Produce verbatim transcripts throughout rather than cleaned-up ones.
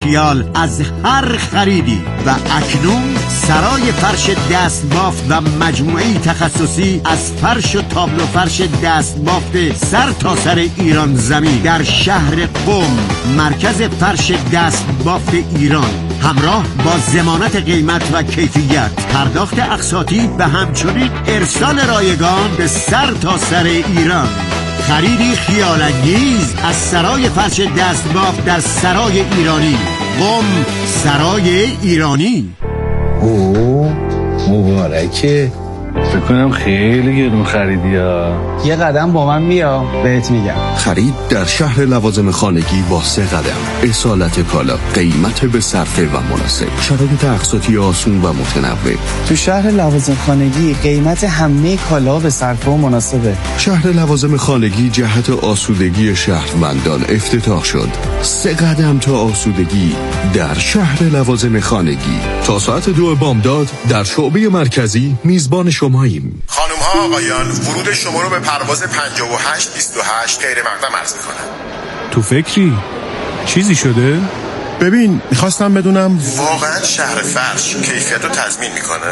خیال از هر خریدی. و اکنون سرای فرش دست بافت و مجموعه تخصصی از فرش و تابلو فرش دست بافت سر تا سر ایران زمین در شهر قم، مرکز فرش دست بافت ایران، همراه با ضمانت قیمت و کیفیت، پرداخت اقساطی و همچنین ارسال رایگان به سر تا سر ایران. خریدی خیال‌انگیز از سرای فرش دست بافت در سرای ایرانی، قم، سرای ایرانی. اوه مبارکه. فکر کنم خیلی گرون خریدی ها. یه قدم با من بیا بهت میگم. خرید در شهر لوازم خانگی با سه قدم. اصالت کالا، قیمت به صرفه و مناسب، شرایط اقساطی آسون و متنوع. تو شهر لوازم خانگی قیمت همه کالا به صرفه و مناسبه. شهر لوازم خانگی جهت آسودگی شهروندان افتتاح شد. سه قدم تا آسودگی در شهر لوازم خانگی. تا ساعت دو بامداد در شعبه مرکزی میزبان شماییم. خانم ها آقایان، ورود شما رو به پرواز پنجاه و هشت بیست و هشت غیر مقدم عرض میکنم. تو فکری؟ چیزی شده؟ ببین میخواستم بدونم واقعا شهر فرش کیفیت رو تضمین میکنه؟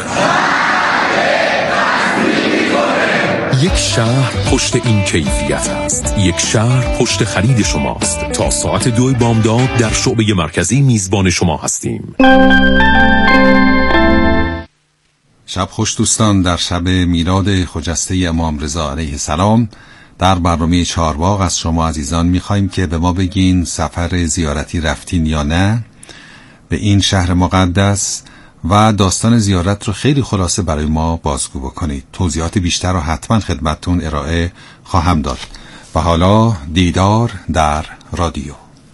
یک شهر پشت این کیفیت است. یک شهر پشت خرید شماست. تا ساعت دو بامداد در شعبه مرکزی میزبان شما هستیم. شب خوش دوستان. در شب میلاد خجسته امام رضا علیه السلام در برنامه چهارباغ از شما عزیزان میخوایم که به ما بگین سفر زیارتی رفتین یا نه به این شهر مقدس و داستان زیارت رو خیلی خلاصه برای ما بازگو بکنید. توضیحات بیشتر رو حتما خدمتتون ارائه خواهم داد. و حالا دیدار در رادیو.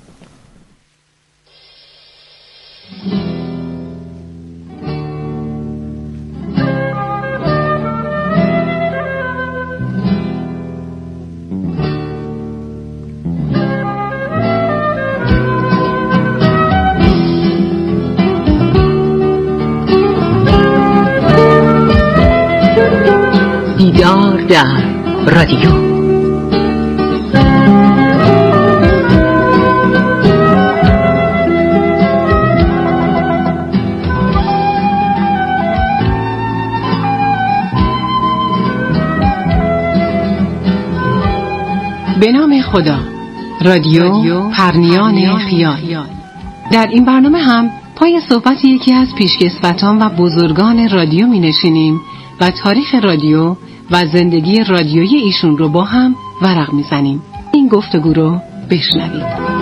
دیدار در رادیو. به نام خدا. رادیو پرنیان خیال. در این برنامه هم پای صحبت یکی از پیشکسوتان و بزرگان رادیو می نشینیم و تاریخ رادیو و زندگی رادیویی ایشون رو با هم ورق می زنیم. این گفتگو رو بشنوید.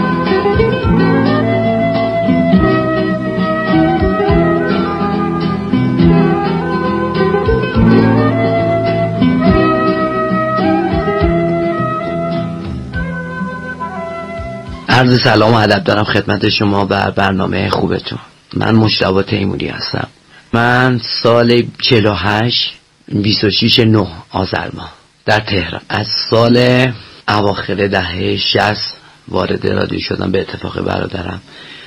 عرض سلام و ادب دارم خدمت شما بر برنامه خوبتون. من مجتبی تیموری هستم. من سال چهل و هشت بیست و شش نه آذر ماه در تهران از سال اواخر دهه شصت وارد رادیو شدم به اتفاق برادرم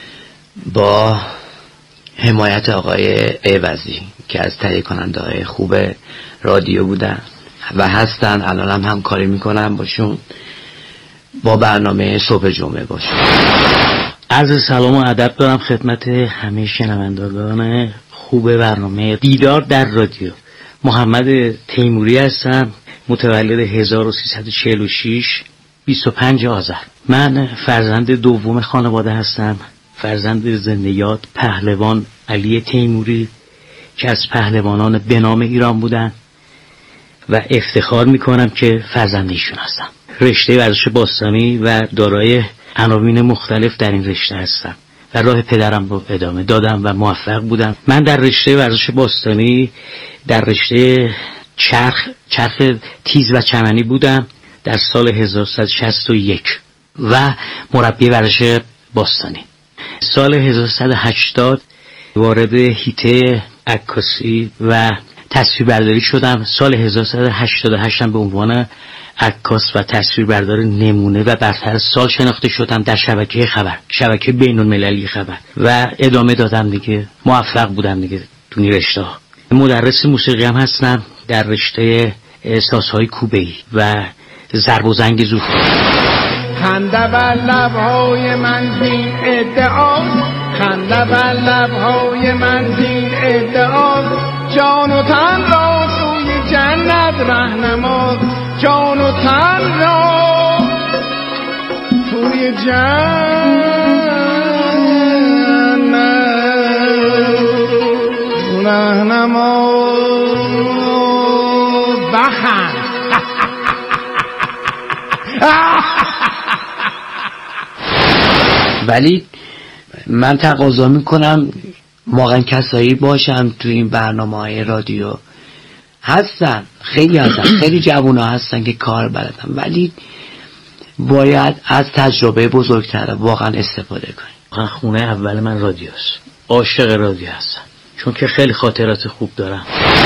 با حمایت آقای عوضی که از تهیه کننده های خوب رادیو بودن و هستن. الان هم همکاری میکنم باشون با برنامه صبح جمعه باشون. عرض سلام و ادب دارم خدمت همه شنوندگان خوب برنامه دیدار در رادیو. محمد تیموری هستم، متولد هزار و سیصد و چهل و شش بیست و پنج آذر. من فرزند دوم خانواده هستم، فرزند زنده‌یاد پهلوان علی تیموری که از پهلوانان به نام ایران بودن و افتخار میکنم که فرزند ایشون هستم. رشته ورزش باستانی و دارای عناوین مختلف در این رشته هستم و راه پدرم رو ادامه دادم و موفق بودم. من در رشته ورزش باستانی در رشته چرخ چرخ تیز و چمنی بودم در سال هزار و سیصد و شصت و یک و مربی ورزش باستانی. سال هزار و سیصد و هشتاد وارد هیته عکاسی و تصویربرداری شدم. سال هزار و سیصد و هشتاد و هشت به عنوان عکاس و تصویربردار نمونه و برتر سال شناخته شدم در شبکه خبر، شبکه بین المللی خبر و ادامه دادم دیگه. موفق بودم دیگه تو این رشته. مدرس موسیقی هم هستم در رشته سازهای کوبه‌ای و ضرب و زنگ زور. خنده بر لب‌های من بی ادعا خنده بر لبهای من زین ادعا، جان و تن را سوی جنت رهنما، جان و تن را سوی جنت رهنما. بخند ولی من تقاضا میکنم واقعا کسایی باشن تو این برنامه‌های رادیو، هستن خیلی هستن، خیلی جوونا هستن که کار بلدن، ولی باید از تجربه بزرگتر واقعا استفاده کنیم. خونه اول من رادیوست، عاشق رادیو هستم چون که خیلی خاطرات خوب دارم.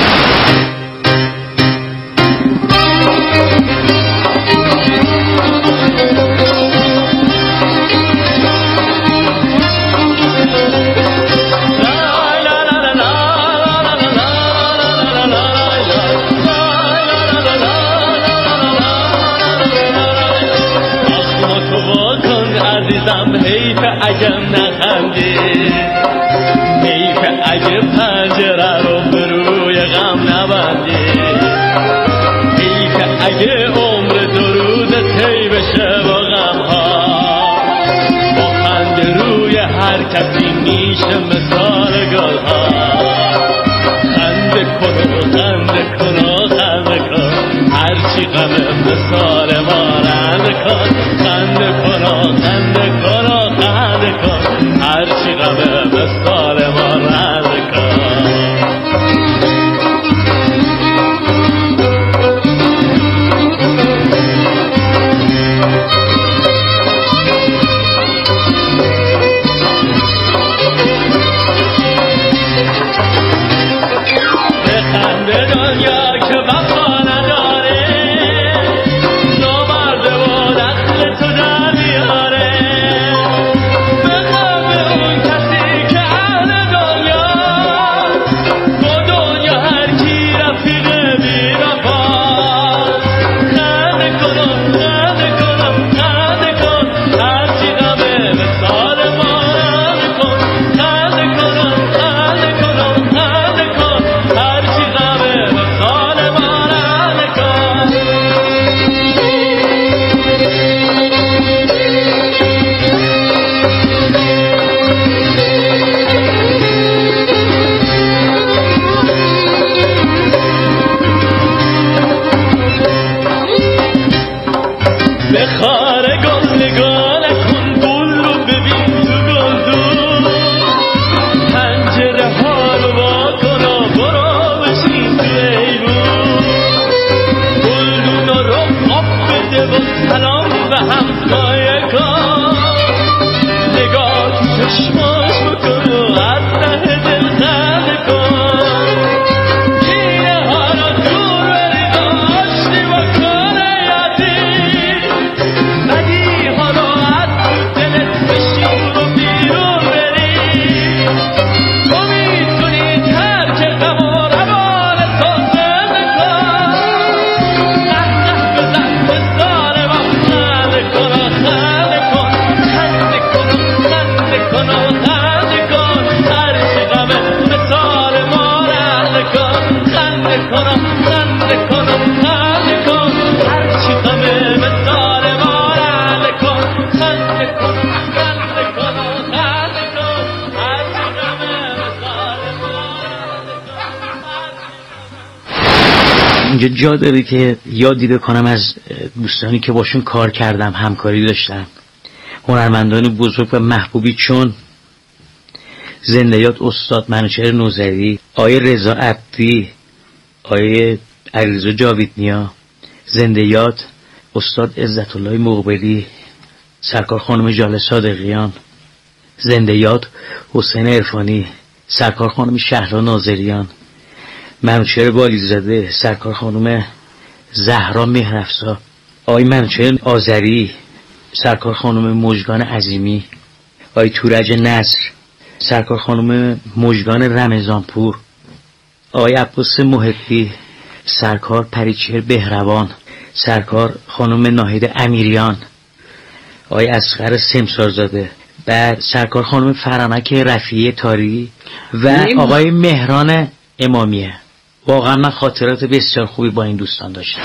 حیف اگه نخندی، حیف اگه پنجره رو به روی غم نبندی، حیف اگه عمر درود تی بشه با غم ها، با خنده روی هر کسی میشه مثال گل ها. خنده کن و خنده کن و خنده کن، هرچی غمه مثال ما رنده کن. خنده کن و خنده کن و خنده کن، هرچی غمه مثال ما رنده کن. بخنده دنیا که وفا نداره، نامرده و دخل تو در بیاره. بخنده اون کسی که اهل دنیا، با دنیا هر کی رفیق بی وفاست. خنده کنم خنده کنم خنده کن، هرچی غمه مثال ما رنده کن. خنده کنم خنده کنم خنده کن، هرچی غمه مثال ما رنده کن. بخار گل نگاه نکن، گل رو ببین تو گلدون. پنجره ها رو وا کن و برو بشین تو ایوون. گلدونا رو آب بده و سلام به همسایه کن. نگاه تو چشماش بکن و از ته دل خنده کن. کینه ها رو دور برید و آشتی بکن یادی. بدی ها رو از تو دلت بشور و بیرون بری. تو میتونی ترک غم و روان تو زنده کن. قهقه بزن مثال ما خنده کن و خنده کن. خنده کن و خنده کن و خنده کن، هرچی غمه مثال ما رنده کن. خنده کن و خنده کن و خنده کن، هرچی غمه مثال ما رنده کن. خنده کن و خنده کن و خنده کن، هرچی غمه مثال ما رنده کن. اینجا جا داره که یادی بکنم از دوستانی که باشون کار کردم، همکاری داشتم، هنرمندان بزرگ و محبوبی چون زنده یاد استاد منوچهر نوذری، آقای رضا عبدی، آقای علیرضا جاویدنیا، زنده یاد استاد عزت الله مقبلی، سرکار خانم ژاله صادقیان، زنده یاد حسین عرفانی، سرکار خانم شهلا ناظریان، منوچهر بالیزاده، سرکار خانم زهرا مهرافزا، آقای منوچهر آذری، سرکار خانم مژگان عظیمی، آقای تورج نصر، سرکار خانم مژگان رمضانپور، آقای عباس محبی، سرکار پریچهر بهروان، سرکار خانم ناهید امیریان، آقای اصغر سمسارزاده، بعد سرکار خانم فرانک رفیعی تاری و آقای مهران امامیه. واقعا من خاطرات بسیار خوبی با این دوستان داشتم.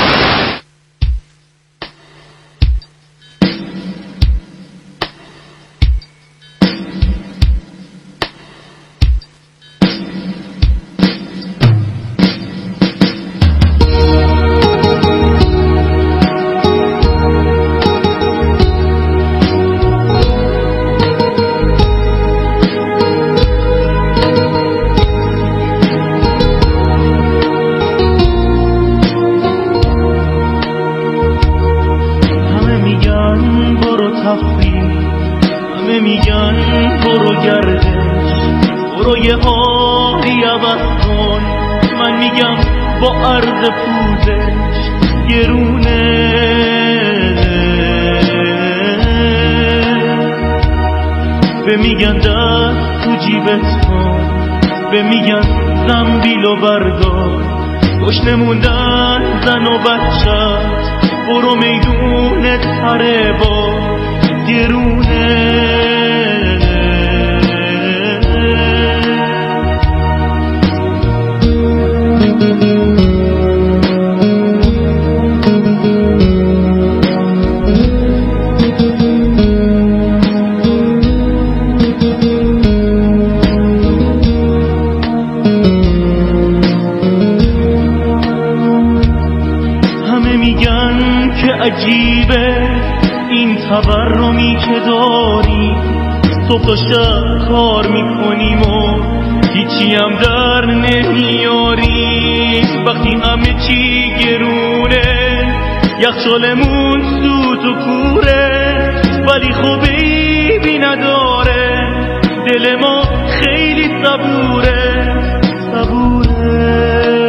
یخچالمون سوت و کوره ولی خوبی بی نداره، دل ما خیلی صبوره صبوره.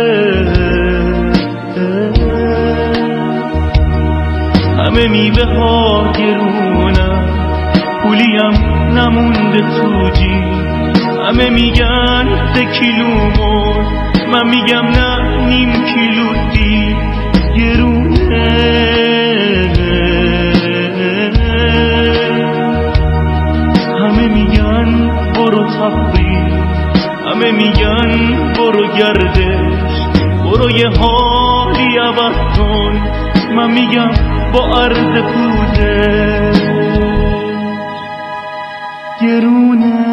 همه میوه ها گرونن، پولیم نمونده تو جیب، همه میگن سه کیلو مرد، من میگم نه نیم کیلو دی گرونه. همه میگن برو تفریح، همه میگن برو گردش، برو یه حالی عوض کن، من میگم با عرض پوزه گرونه.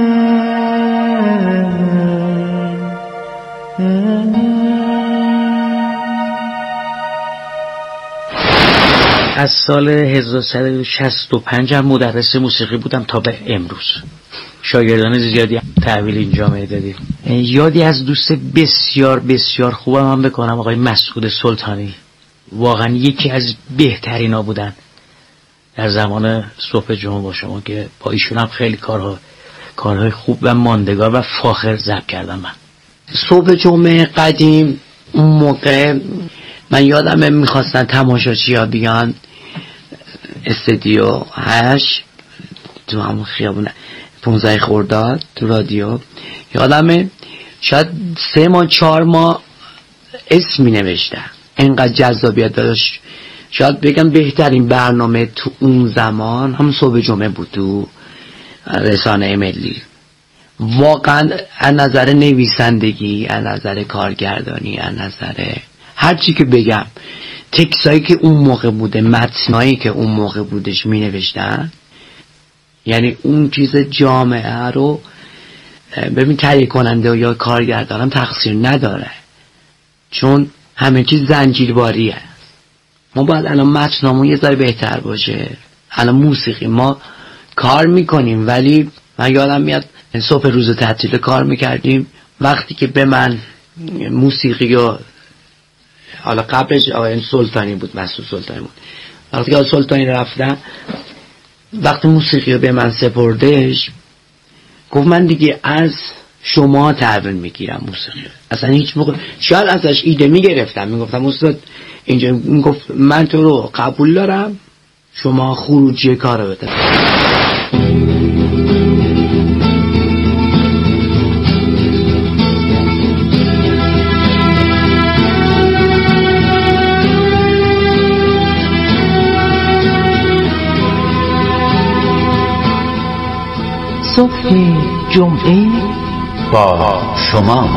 از سال هزار و سیصد و شصت و پنج هم مدرس موسیقی بودم تا به امروز. شاگردان زیادی تحویل این جامعه دادیم. یادی از دوست بسیار بسیار خوبم هم بکنم، آقای مسعود سلطانی. واقعا یکی از بهترینا بودن در زمان صبح جمعه با شما، که با ایشون هم خیلی کارها کارهای خوب و ماندگار و فاخر ضبط کردم. من صبح جمعه قدیم اون موقع من یادمه میخواستن تماشاچی ها بیان استودیو هشت تو همون خیابون پونزده خرداد تو رادیو. یادمه شاید سه ماه چهار ماه اسم می نوشتن، اینقدر جذابیت داشت. شاید بگم بهترین برنامه تو اون زمان هم صبح جمعه بود تو رسانه ملی. واقعا از نظر نویسندگی، از نظر کارگردانی، از نظر هر چی که بگم، تکسایی که اون موقع بوده، متنایی که اون موقع بودش می نوشتن، یعنی اون چیز جامعه رو ببین تهیه کننده یا کارگردانم تقصیر نداره، چون همه چیز زنجیرواریه. ما باید الان متنامون یه ذره بهتر باشه. الان موسیقی ما کار میکنیم، ولی من یادم میاد صبح روز تعطیل کار میکردیم، وقتی که به من موسیقی و حالا قبلش آقای سلطانی بود، مسعود سلطانی بود، وقتی که آقای سلطانی رفتن، وقتی موسیقی رو به من سپردش، گفت من دیگه از شما تحویل میگیرم موسیقی. اصلا هیچ موقع شاید ازش ایده میگرفتم، میگفتم استاد اینجا، میگفت من تو رو قبول دارم، شما خروجی کار رو بده. جمعه با شما.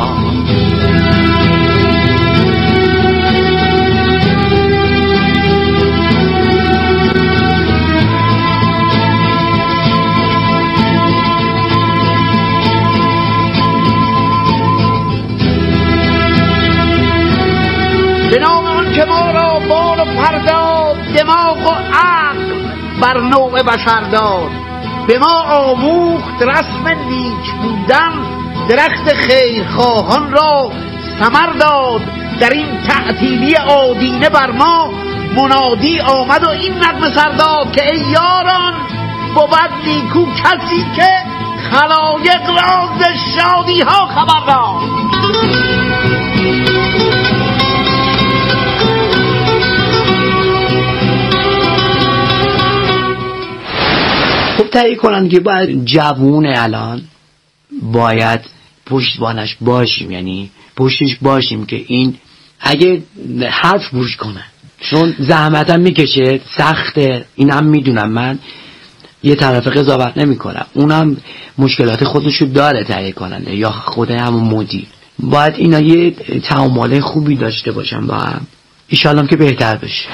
به نام آن که ما را بال و پرداد، دماغ و عقل بر نوع بشر داد. به ما آموخت رسم نیک بودن، درخت خیرخواهان را ثمر داد. در این تعطیلی آدینه بر ما منادی آمد و این نغمه سر داد که ای یاران بود نیکو کسی که خلایق را ز شادی ها خبر داد. خب تهیه کنن که باید جوون الان باید پشتبانش باشیم، یعنی پشتش باشیم که این اگه حرف گوش کنه، چون زحمتم میکشه، سخته، اینم میدونم، من یه طرف قضاوت نمی کنم، اونم مشکلات خودشو داره تهیه کننده یا خود همون مدیر. باید اینا یه تعامل خوبی داشته باشن با هم، ایشالله که بهتر بشه.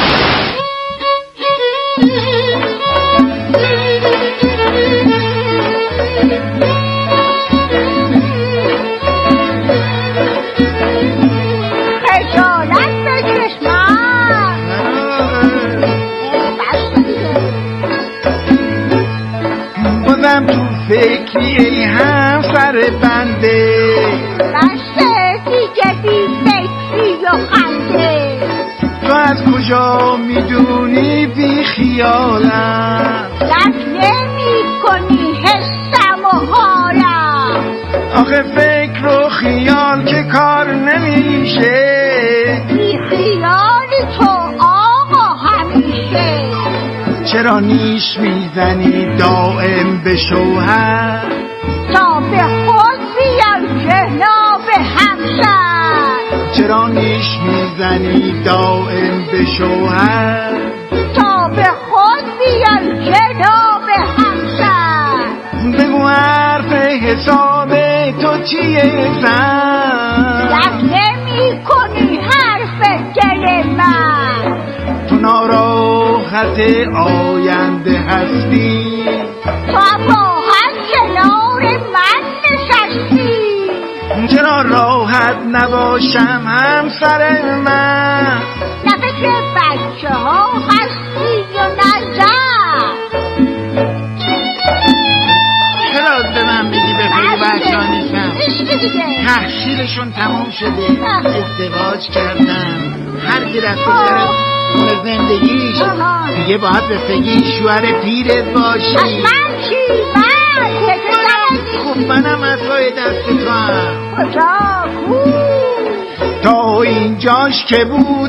فکری ای هم سر بنده، بسته دیگه بی فکری و خنده. تو از کجا میدونی بی خیالم، درک نمی کنی حسم و حالم. آخه فکر و خیال که کار نمیشه، بی خیالی تو آقا همیشه. چرا نیش میزنی دائم به شوهر، تا به خود بیان جناب همسر. چرا نیش میزنی دائم به شوهر، تا به خود بیان جناب همسر. بگو حرف حساب تو چیه زن، درک نمی کنی حرف دل من. تو ناراحت آینده هستی، تو راحت کنار من نشستی. چرا راحت نباشم همسر من، نه فکر بچه ها هستی یا نظر. چرا به من میگی به فکر بچه ها نیستم؟ تحصیلشون تمام شده، ازدواج کردم، هر کی رفته سر اون زندگیش دیگه باید به فکر شوهر پیرت باشی. از من چی؟ من خب منم از پای دست تو هم. کجا کو؟ تا اینجاش که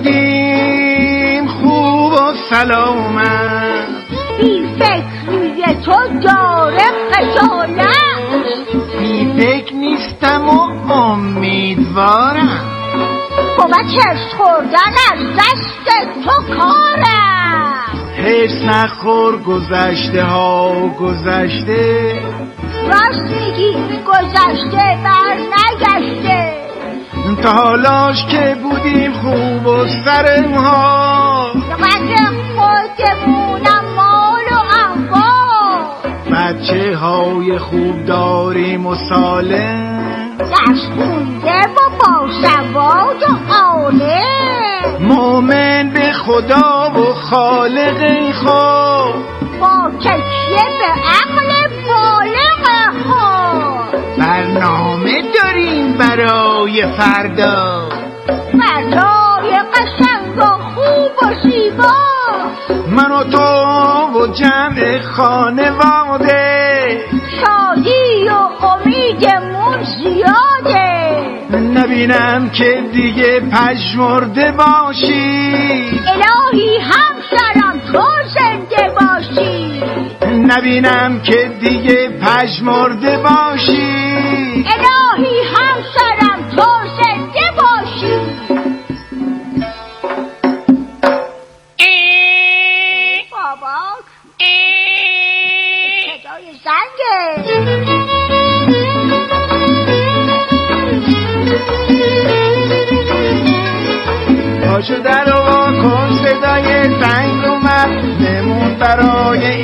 بودیم خوب و سلامت، بی فکری تو داره خجالت. بی فکر نیستم و امیدوارم، بابا چرس خوردن از دست تو کارم. حرص نخور، گذشته ها گذشته. راست میگی گذشته بر نگشته. تا حالاش که بودیم خوب و سرها، قدر خودمونم مال و انبار. بچه های خوب داریم و سالم، دست خونده و باسواد و عالم. مومن به خدا و خالق خود، با تکیه به عقل بالغ خود. برنامه داریم برای فردا، فردای قشنگ و خوب و زیبا. من و تو و جمع خانواده، شادی و امیدمون زیاده. نبینم که دیگه پژمرده باشی، الهی همسرم تو زنده باشی. نبینم که دیگه پژمرده باشی، الهی همسرم تو زنده باشی. بابا صدای زنگه.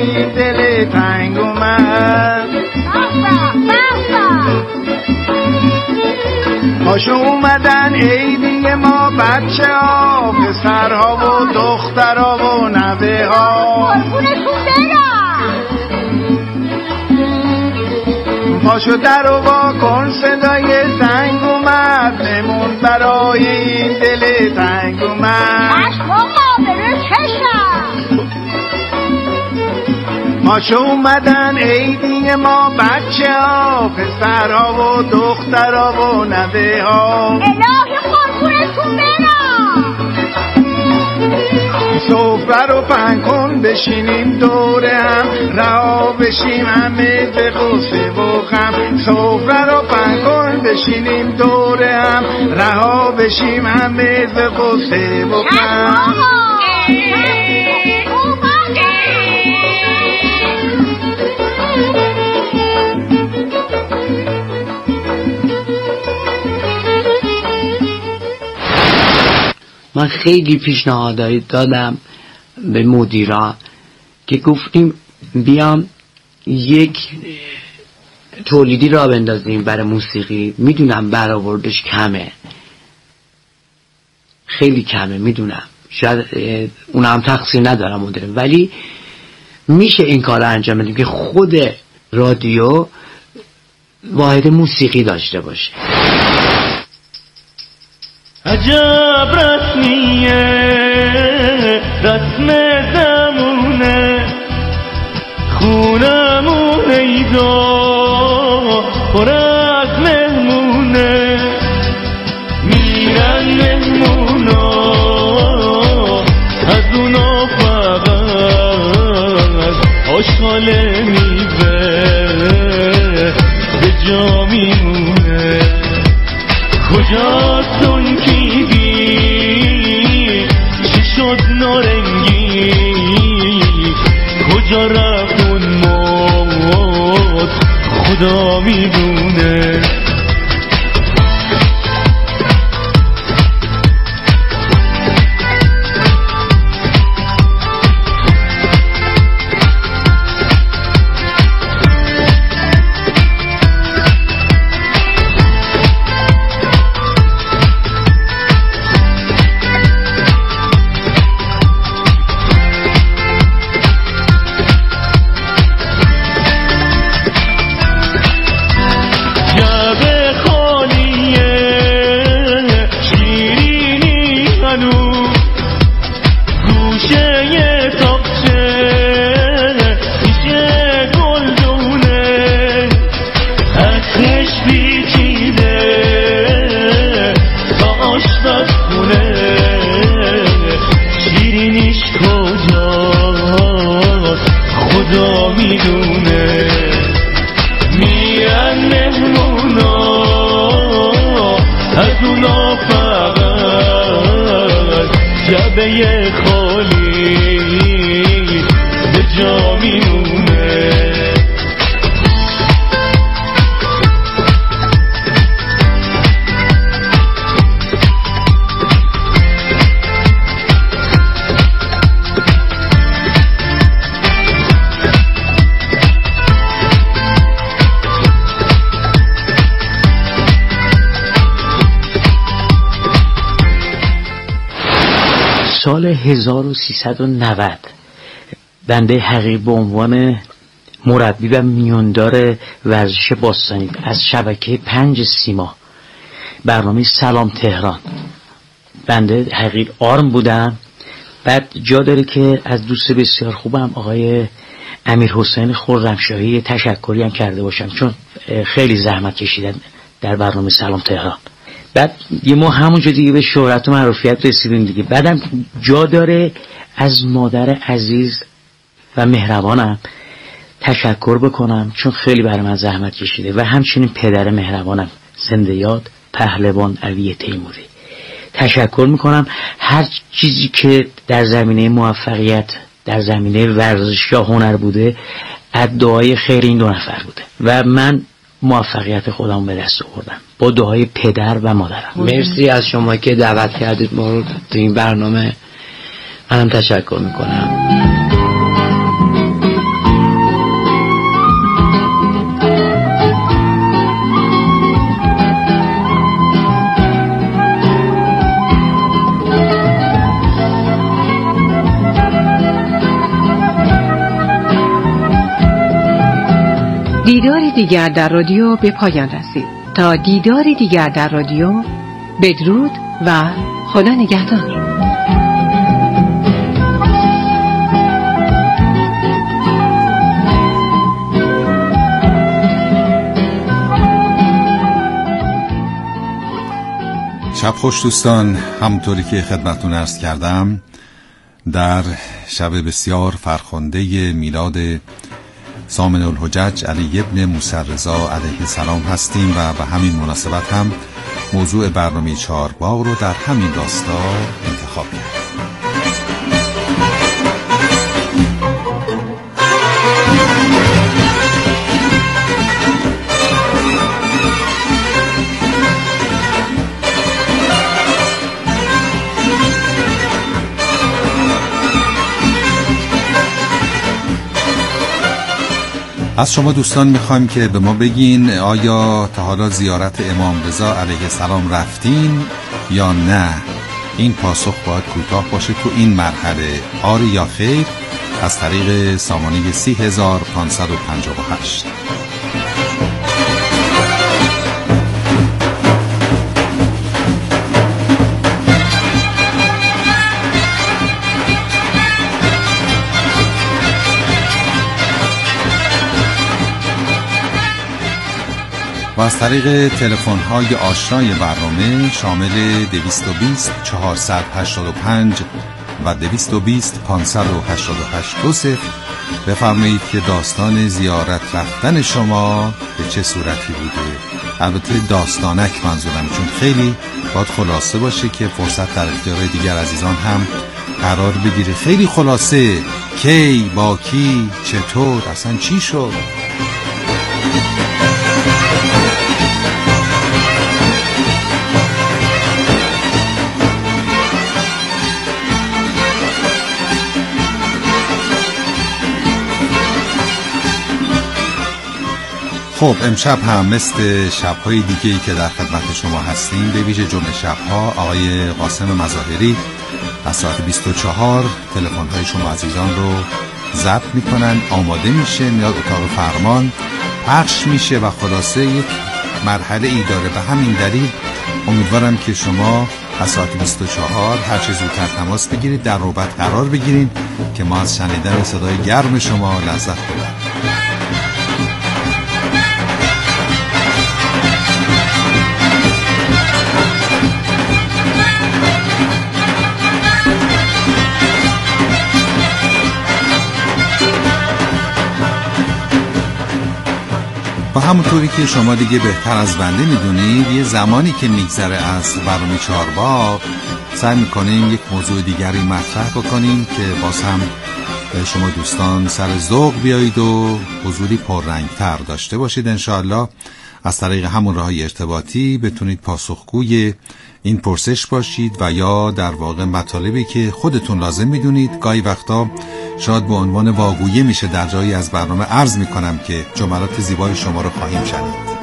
این دل تنگ اومد. پاشو اومدن عیدی ما بچه ها، پسرها و دخترها و نوه ها. پاشو در و با کن صدای زنگ اومد، نمون برای این دل تنگ اومد. پاشو اومدن عیدی ما بچه ها، پسرها و دخترها و نوه ها. الهی قربونتون برم. سفره رو پهن کن بشینیم دور هم، رها بشیم همه به غصه و غم. سفره رو پهن کن بشینیم دور هم، رها بشیم همه به غصه و غم. من خیلی پیشنهادایی دادم به مدیران که گفتیم بیام یک تولیدی را بندازیم برای موسیقی. میدونم برآوردش کمه، خیلی کمه، میدونم شاید اون هم تقصیر ندارم مدیرم، ولی میشه این کار رو انجام بدیم که خود رادیو واحد موسیقی داشته باشه. عجب رسمیه رسم زمونه، خونمون ایدا پر از مهمونه. میرن مهمونا از اونا فقط آشغال میوه به جا میمونه. کجاست اون کیوی چی شد نارنگی، کجا رفت اون موت خدا میدونه. جبه خالی به جا میمونه. سال هزار و سیصد و نود بنده حقیق به عنوان مربی و میوندار ورزش باستانی از شبکه پنج سیما برنامه سلام تهران بنده حقیق آرم بودم. بعد جا داره که از دوست بسیار خوبم آقای امیر حسین خرمشاهی تشکری هم کرده باشم، چون خیلی زحمت کشیدن در برنامه سلام تهران. بعد یه ما همونجا دیگه به شهرت و معروفیت رسیدیم دیگه. بعدم جا داره از مادر عزیز و مهربانم تشکر بکنم، چون خیلی برای من زحمت کشیده، و همچنین پدر مهربانم زنده یاد پهلوان علی تیموری تشکر میکنم. هر چیزی که در زمینه موفقیت در زمینه ورزش یا هنر بوده از دعای خیر این دو نفر بوده و من موفقیت خودم به دست آوردم با دعای پدر و مادرم. مرسی از شما که دعوت کردید ما رو تو این برنامه. منم تشکر میکنم. دیگر در رادیو به پایان رسید. تا دیداری دیگر در رادیو، بدرود و خدا نگهدار. شب خوش دوستان. همونطوری که خدمتتون عرض کردم، در شب بسیار فرخنده میلاد ثامن الحجج علی ابن موسی رضا علیه السلام هستیم و به همین مناسبت هم موضوع برنامه چهارباغ رو در همین راستا انتخاب کردیم. از شما دوستان میخوایم که به ما بگین آیا تا حالا زیارت امام رضا علیه السلام رفتین یا نه؟ این پاسخ باید کوتاه باشه تو این مرحله، آری یا خیر، از طریق سامانه سی هزار پانصد و پنجاه و هشت. و از طریق تلفن‌های آشنای برنامه شامل دویست و بیست چهارصد و هشتاد و پنج و دویست و بیست پانصد و هشتاد و هشت دو صفر بفرمایید که داستان زیارت رفتن شما به چه صورتی بوده. البته داستانک منظورم، چون خیلی باید خلاصه باشه که فرصت در اختیار دیگر عزیزان هم قرار بگیره. خیلی خلاصه، کی، با کی، چطور، اصلا چی شد. خب امشب هم مثل شب‌های دیگه‌ای که در خدمت شما هستیم، به ویژه جمعه شب‌ها، آقای قاسم مظاهری از ساعت بیست و چهار تلفن‌های شما عزیزان رو ضبط می‌کنن، آماده میشه، میاد اتاق فرمان، پخش میشه و خلاصه یک مرحله ای داره. به همین دلیل امیدوارم که شما از ساعت بیست و چهار هر چه زودتر تماس بگیرید، در نوبت قرار بگیرید که ما از شنیدن صدای گرم شما لذت ببریم. و همونطوری که شما دیگه بهتر از بنده میدونید، یه زمانی که میگذره از برنامه چهارباغ سعی میکنیم یک موضوع دیگری مطرح بکنیم که باز هم شما دوستان سر ذوق بیایید و حضوری پررنگتر داشته باشید. انشاءالله از طریق همون راههای ارتباطی بتونید پاسخگوی این پرسش باشید و یا در واقع مطالبی که خودتون لازم میدونید. گاهی وقتا شاید به عنوان واگویه میشه در جایی از برنامه عرض میکنم که جملات زیبای شما رو خواهیم شنید.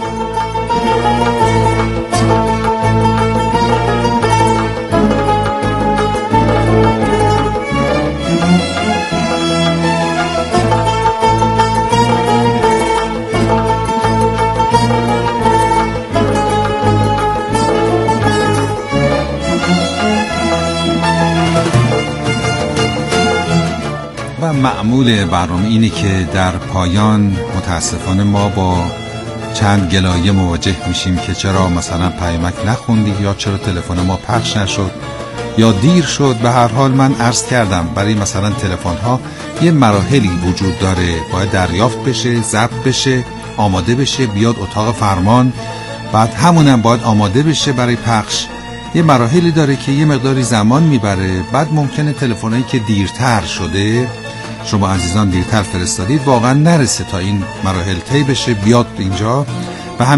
معمول برنامه اینه که در پایان متاسفانه ما با چند گلایه مواجه میشیم که چرا مثلا پیامک نخوندی یا چرا تلفن ما پخش نشد یا دیر شد. به هر حال من عرض کردم برای مثلا تلفن ها یه مراحلی وجود داره، باید دریافت بشه، ضبط بشه، آماده بشه، بیاد اتاق فرمان، بعد همونم باید آماده بشه برای پخش. یه مراحلی داره که یه مقداری زمان میبره. بعد ممکنه تلفنایی که دیرتر شده، شما عزیزان دیرتر فرستادید، واقعا نرسه تا این مراحل طی بشه بیاد اینجا